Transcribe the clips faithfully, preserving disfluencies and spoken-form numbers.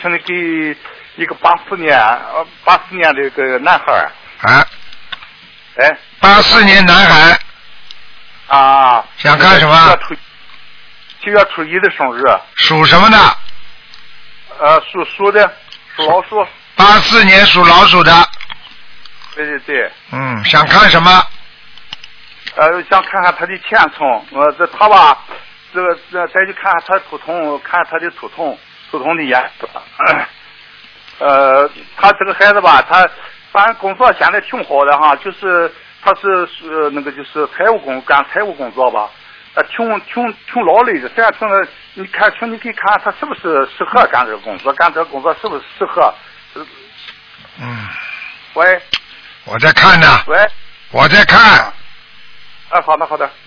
请你给一个八四年呃八四年的一个男孩啊， 哎， 八四年男孩啊， 想看什么？ 七月初一的生日。 属什么的？ 呃，属鼠的，属老鼠。 八四年属老鼠的。 对对对。 嗯，想看什么？ 呃，想看看他的前程。呃，这他吧，这个这再去看看他图腾，看他的图腾，图腾的颜色。呃，他这个孩子吧，他反正工作现在挺好的哈，就是他是呃那个就是财务工干财务工作吧。呃，挺挺挺劳累的，这样挺的，你看，请你可以看看他是不是适合干这个工作，干这个工作是不是适合？ 嗯。 喂。 我在看呢。 喂。 我在看。 啊，啊好的好的。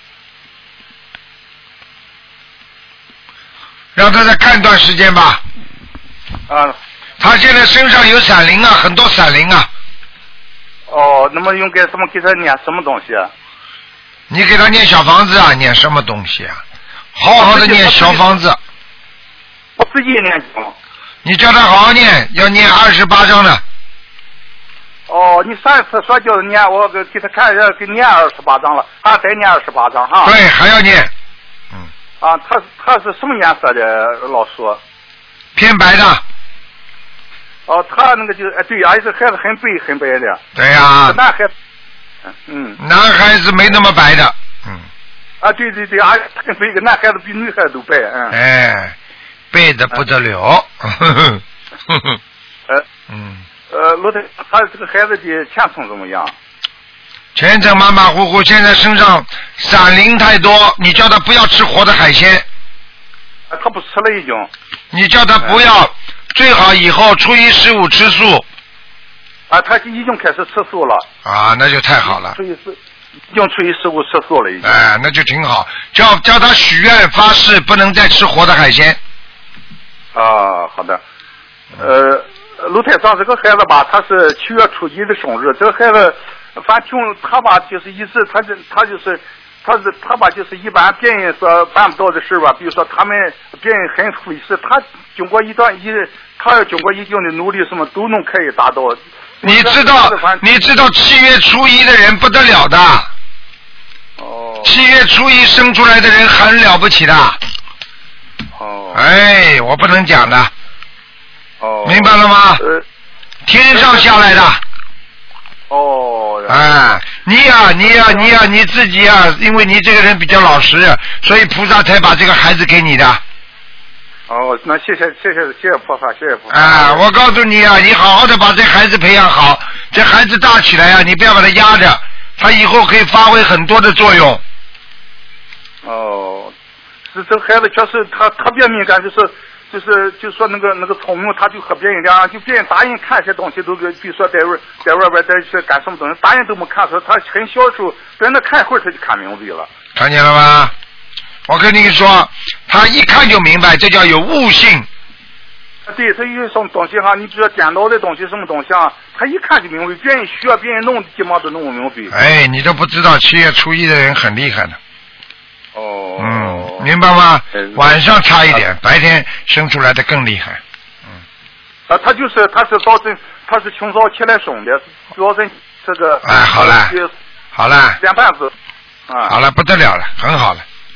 让他再看一段时间吧。 啊。 他现在身上有闪灵啊，很多闪灵啊。 哦，那么应该怎么给他念什么东西啊？ 你给他念小房子啊，念什么东西啊？好好的念小房子。 我自己念经。 你叫他好好念，要念二十八章的。 哦，你上一次说叫念，我给给他看一下，给念二十八章了，还得念二十八章哈。 对，还要念。嗯。 啊，他他是什么颜色的老鼠？ 偏白的。 哦，他那个就哎对，而且孩子很白很白的。 对呀、啊。 男孩子。嗯。 男孩子没那么白的。嗯。 啊，对对对，而且很白，男孩子比女孩子都白。嗯。 哎，白的不得了。呵呵呵呵。 呃。 嗯。 呃，老太，他这个孩子的前程怎么样？ 前程马马虎虎，现在身上闪灵太多，你叫他不要吃活的海鲜。 啊，他不吃了已经。 你叫他不要，嗯、最好以后初一十五吃素。 啊，他已经开始吃素了。 啊，那就太好了。 初一十，已经初一十五吃素了已经。 哎，那就挺好。叫叫他许愿发誓，不能再吃活的海鲜。 啊，好的。呃。卢台长，这个孩子吧，他是七月初一的生日。这个孩子，反正他吧，就是一直他这他就是他是他吧，就是一般别人说办不到的事吧，比如说他们别人很费事，他经过一段一他要经过一定的努力，什么都能可以达到。 你知道，你知道七月初一的人不得了的。 哦。 七月初一生出来的人很了不起的。 哦。 哎，我不能讲的。 哦， 明白了吗？ 呃， 天上下来的。 哦。 哎，你呀、啊，你呀、啊，你呀、啊，你自己呀、啊，因为你这个人比较老实，所以菩萨才把这个孩子给你的。 哦，那谢谢谢谢谢谢菩萨，谢谢菩萨。 啊，我告诉你啊，你好好的把这孩子培养好，这孩子大起来啊，你不要把他压着，他以后可以发挥很多的作用。 哦，这这孩子确实他特别敏感，就是。就是就说那个那个聪明，他就和别人俩，就别人打人看一些东西都给，比如说在外在外边在去干什么东西，打人都没看出来。他很小时候，在那看一会儿他就看明白了。 看见了吧？我跟你说，他一看就明白，这叫有悟性。 对，他有什么东西哈，你比如说电脑的东西什么东西啊，他一看就明白，别人学别人弄基本上都弄不明白。 哎，你都不知道七月初一的人很厉害的。 哦。 嗯，明白吗？嗯、晚上差一点，啊、白天生出来的更厉害。嗯。 啊，他就是他是早晨，他是清早起来生的，早晨这个。 哎，好了，好了。 两半子。啊。 好了，不得了了，很好了。